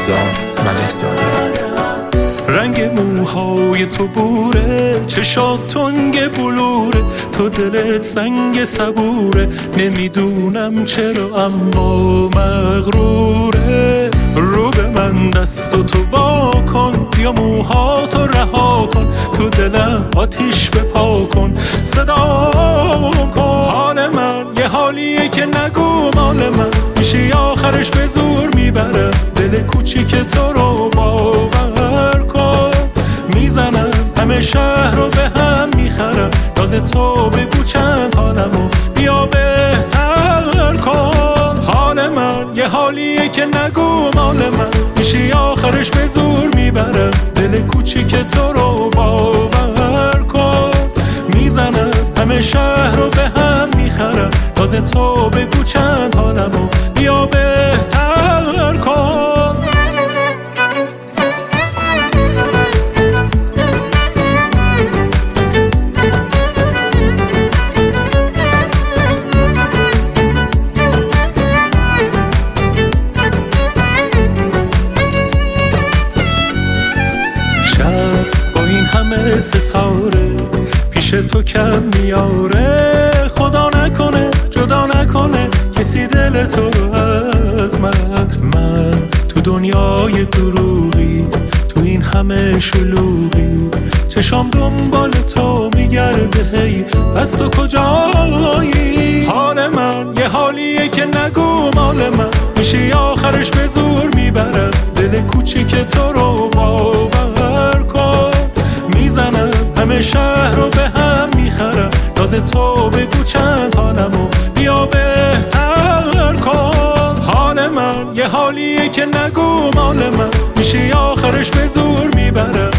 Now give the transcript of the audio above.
رضا ملک‌زاده. رنگ موهای تو بوره، چشات تنگ بلوره، تو دلت سنگ صبوره، نمیدونم چرا اما مغروره. رو به من دست تو وا کن، یا موهاتو رها کن، تو دلم آتیش بپا کن، صدا کن. حال من یه حالیه که نگو مال من، میشه آخرش به زور میبره دل کوچیک تو رو باور کن. میزنم همه شهر رو به هم میخرم، تازه تو بگو چند حالمو بیا بهتر کن. حال من یه حالیه که نگو مال من، میشه آخرش به زور میبره دل کوچیک تو رو باور کن. میزنم همه شهر رو به هم میخرم، تازه تو بگو چند حالمو بیا بهتر کن. همه ستاره پیش تو کم میاره، خدا نکنه جدا نکنه کسی دل تو از من تو دنیای دروغی، تو این همه شلوغی، چشام دنبال تو میگرده هی پس تو کجایی؟ حال من یه حالیه که نگو مال من، میشه آخرش به زور میبرم دل کوچیک تو رو باور کن. میزنم همه شهر رو به هم میخرم، تازه تو بگو چند حالمو بیا بهتر کن. حال من یه حالیه که نگو مال من، میشه آخرش به زور میبرم